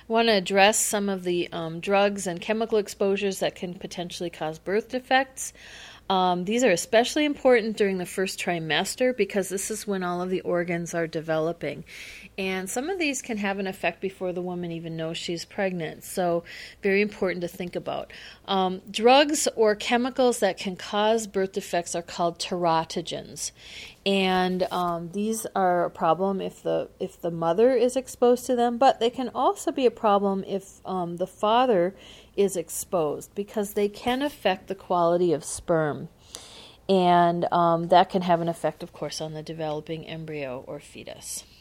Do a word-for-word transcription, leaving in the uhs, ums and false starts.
want to address some of the um, drugs and chemical exposures that can potentially cause birth defects. Um, these are especially important during the first trimester because this is when all of the organs are developing. And some of these can have an effect before the woman even knows she's pregnant. So very important to think about. Um, drugs or chemicals that can cause birth defects are called teratogens. And um, these are a problem if the if the mother is exposed to them, but they can also be a problem if um, the father is exposed because they can affect the quality of sperm. And um, that can have an effect, of course, on the developing embryo or fetus.